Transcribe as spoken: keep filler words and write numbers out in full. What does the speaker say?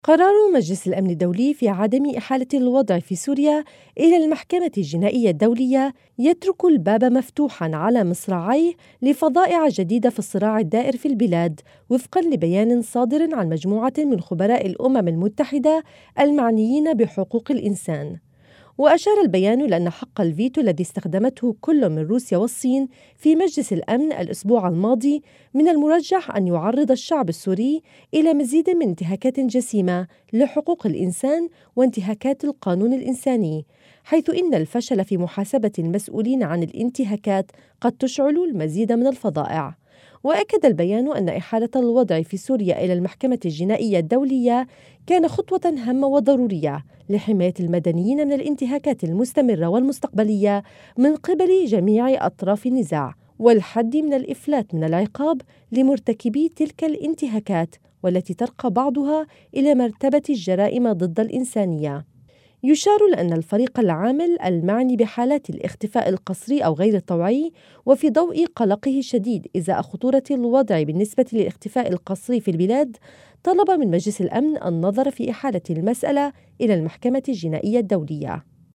قرار مجلس الأمن الدولي في عدم إحالة الوضع في سوريا إلى المحكمة الجنائية الدولية يترك الباب مفتوحاً على مصراعيه لفظائع جديدة في الصراع الدائر في البلاد، وفقاً لبيان صادر عن مجموعة من خبراء الأمم المتحدة المعنيين بحقوق الإنسان. وأشار البيان لأن حق الفيتو الذي استخدمته كل من روسيا والصين في مجلس الأمن الأسبوع الماضي من المرجح أن يعرض الشعب السوري إلى مزيد من انتهاكات جسيمة لحقوق الإنسان وانتهاكات القانون الإنساني، حيث إن الفشل في محاسبة المسؤولين عن الانتهاكات قد تشعل المزيد من الفظائع. وأكد البيان أن إحالة الوضع في سوريا إلى المحكمة الجنائية الدولية كان خطوة هامة وضرورية لحماية المدنيين من الانتهاكات المستمرة والمستقبلية من قبل جميع أطراف النزاع، والحد من الإفلات من العقاب لمرتكبي تلك الانتهاكات والتي ترقى بعضها إلى مرتبة الجرائم ضد الإنسانية. يشار لأن الفريق العامل المعني بحالات الاختفاء القسري أو غير الطوعي، وفي ضوء قلقه الشديد إزاء خطورة الوضع بالنسبة للاختفاء القسري في البلاد، طلب من مجلس الأمن النظر في إحالة المسألة إلى المحكمة الجنائية الدولية.